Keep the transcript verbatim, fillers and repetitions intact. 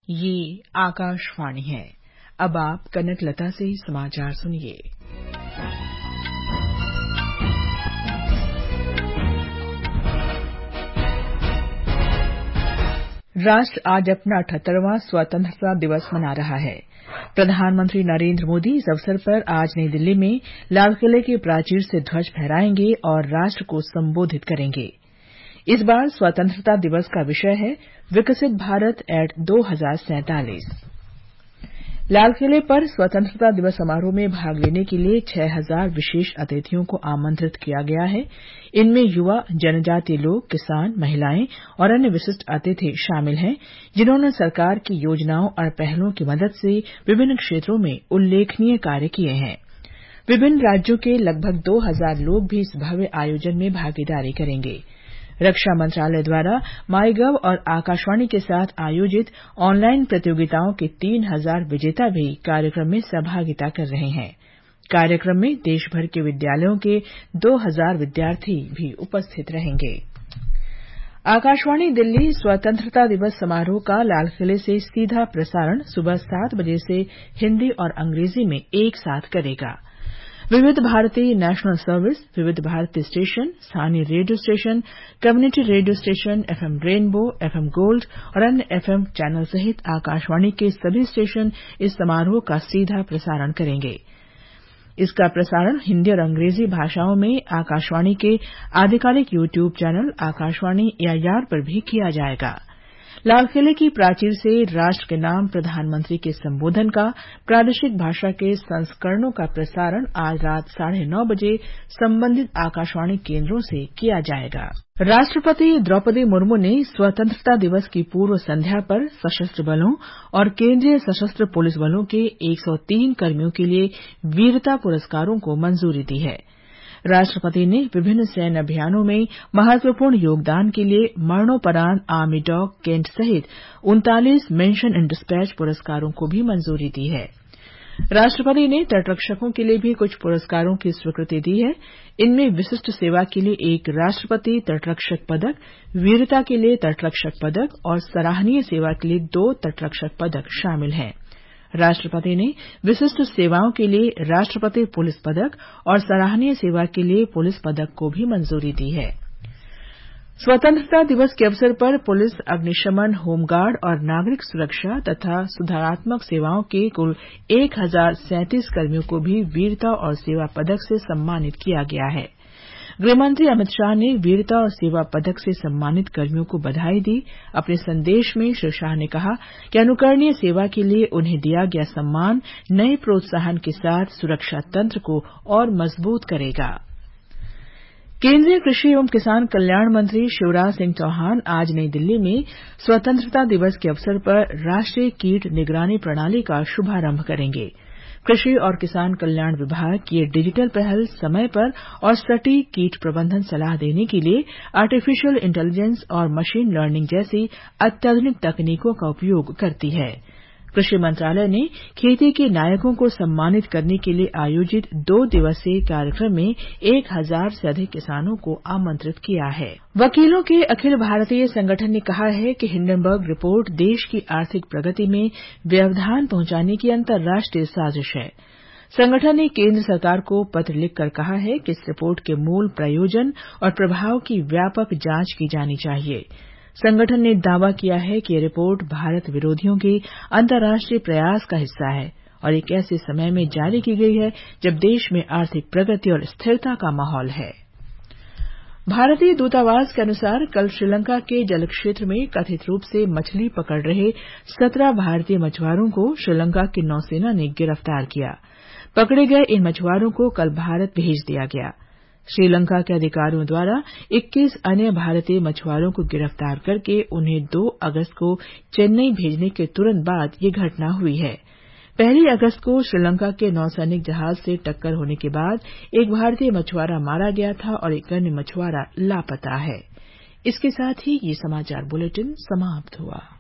ये आकाशवाणी है। अब आप कनक लता से समाचार सुनिए। राष्ट्र आज अपना अठहत्तरवां स्वतंत्रता दिवस मना रहा है। प्रधानमंत्री नरेंद्र मोदी इस अवसर पर आज नई दिल्ली में लाल किले के प्राचीर से ध्वज फहराएंगे और राष्ट्र को संबोधित करेंगे। इस बार स्वतंत्रता दिवस का विषय है विकसित भारत एट दो हजार सैंतालीस। लाल किले पर स्वतंत्रता दिवस समारोह में भाग लेने के लिए छह हजार विशेष अतिथियों को आमंत्रित किया गया है। इनमें युवा, जनजातीय लोग, किसान, महिलाएं और अन्य विशिष्ट अतिथि शामिल हैं, जिन्होंने सरकार की योजनाओं और पहलों की मदद से विभिन्न क्षेत्रों में उल्लेखनीय कार्य किए हैं। विभिन्न राज्यों के लगभग दो हजार लोग भी इस भव्य आयोजन में भागीदारी करेंगे। रक्षा मंत्रालय द्वारा माईगव और आकाशवाणी के साथ आयोजित ऑनलाइन प्रतियोगिताओं के तीन हजार विजेता भी कार्यक्रम में सहभागिता कर रहे हैं। कार्यक्रम में देशभर के विद्यालयों के दो हजार विद्यार्थी भी उपस्थित रहेंगे। आकाशवाणी दिल्ली स्वतंत्रता दिवस समारोह का लाल किले से सीधा प्रसारण सुबह सात बजे से हिन्दी और अंग्रेजी में एक साथ करेगा। विविध Bharti national service, Vividh Bharati station, स्थानीय radio station, community radio station, FM Rainbow, FM Gold और अन्य एफएम चैनल सहित आकाशवाणी के सभी स्टेशन इस समारोह का सीधा प्रसारण करेंगे। इसका प्रसारण हिन्दी और अंग्रेजी भाषाओं में आकाशवाणी के आधिकारिक यूट्यूब चैनल आकाशवाणी एआईआर पर भी किया जाएगा। लाल किले की प्राचीर से राष्ट्र के नाम प्रधानमंत्री के संबोधन का प्रादेशिक भाषा के संस्करणों का प्रसारण आज रात साढ़े नौ बजे संबंधित आकाशवाणी केन्द्रों से किया जाएगा। राष्ट्रपति द्रौपदी मुर्मू ने स्वतंत्रता दिवस की पूर्व संध्या पर सशस्त्र बलों और केन्द्रीय सशस्त्र पुलिस बलों के एक सौ तीन कर्मियों के लिए वीरता पुरस्कारों को मंजूरी दी है। राष्ट्रपति ने विभिन्न सैन्य अभियानों में महत्वपूर्ण योगदान के लिए मरणोपरांत आर्मी डॉग केंट सहित उनतालीस मेंशन इन डिस्पैच पुरस्कारों को भी मंजूरी दी है। राष्ट्रपति ने तटरक्षकों के लिए भी कुछ पुरस्कारों की स्वीकृति दी है। इनमें विशिष्ट सेवा के लिए एक राष्ट्रपति तटरक्षक पदक, वीरता के लिए तटरक्षक पदक और सराहनीय सेवा के लिए दो तटरक्षक पदक शामिल हैं। राष्ट्रपति ने विशिष्ट सेवाओं के लिए राष्ट्रपति पुलिस पदक और सराहनीय सेवा के लिए पुलिस पदक को भी मंजूरी दी है। स्वतंत्रता दिवस के अवसर पर पुलिस, अग्निशमन, होमगार्ड और नागरिक सुरक्षा तथा सुधारात्मक सेवाओं के कुल एक हजार सैंतीस कर्मियों को भी वीरता और सेवा पदक से सम्मानित किया गया है। गृहमंत्री अमित शाह ने वीरता और सेवा पदक से सम्मानित कर्मियों को बधाई दी। अपने संदेश में श्री शाह ने कहा कि अनुकरणीय सेवा के लिए उन्हें दिया गया सम्मान नए प्रोत्साहन के साथ सुरक्षा तंत्र को और मजबूत करेगा। केंद्रीय कृषि एवं किसान कल्याण मंत्री शिवराज सिंह चौहान आज नई दिल्ली में स्वतंत्रता दिवस के अवसर पर राष्ट्रीय कीट निगरानी प्रणाली का शुभारंभ करेंगे। कृषि और किसान कल्याण विभाग की ये डिजिटल पहल समय पर और सटीक कीट प्रबंधन सलाह देने के लिए आर्टिफिशियल इंटेलिजेंस और मशीन लर्निंग जैसी अत्याधुनिक तकनीकों का उपयोग करती है। कृषि मंत्रालय ने खेती के नायकों को सम्मानित करने के लिए आयोजित दो दिवसीय कार्यक्रम में एक हजार से अधिक किसानों को आमंत्रित किया है। वकीलों के अखिल भारतीय संगठन ने कहा है कि हिंडनबर्ग रिपोर्ट देश की आर्थिक प्रगति में व्यवधान पहुंचाने की अंतर्राष्ट्रीय साजिश है। संगठन ने केंद्र सरकार को पत्र लिखकर कहा है कि इस रिपोर्ट के मूल प्रयोजन और प्रभाव की व्यापक जांच की जानी चाहिए। संगठन ने दावा किया है कि यह रिपोर्ट भारत विरोधियों के अंतर्राष्ट्रीय प्रयास का हिस्सा है और एक ऐसे समय में जारी की गई है जब देश में आर्थिक प्रगति और स्थिरता का माहौल है। भारतीय दूतावास के अनुसार कल श्रीलंका के जल क्षेत्र में कथित रूप से मछली पकड़ रहे सत्रह भारतीय मछुआरों को श्रीलंका की नौसेना ने गिरफ्तार किया। पकड़े गए इन मछुआरों को कल भारत भेज दिया गया। श्रीलंका के अधिकारियों द्वारा इक्कीस अन्य भारतीय मछुआरों को गिरफ्तार करके उन्हें दो अगस्त को चेन्नई भेजने के तुरंत बाद ये घटना हुई है। पहली अगस्त को श्रीलंका के नौसैनिक जहाज से टक्कर होने के बाद एक भारतीय मछुआरा मारा गया था और एक अन्य मछुआरा लापता है। इसके साथ ही ये समाचार बुलेटिन समाप्त हुआ।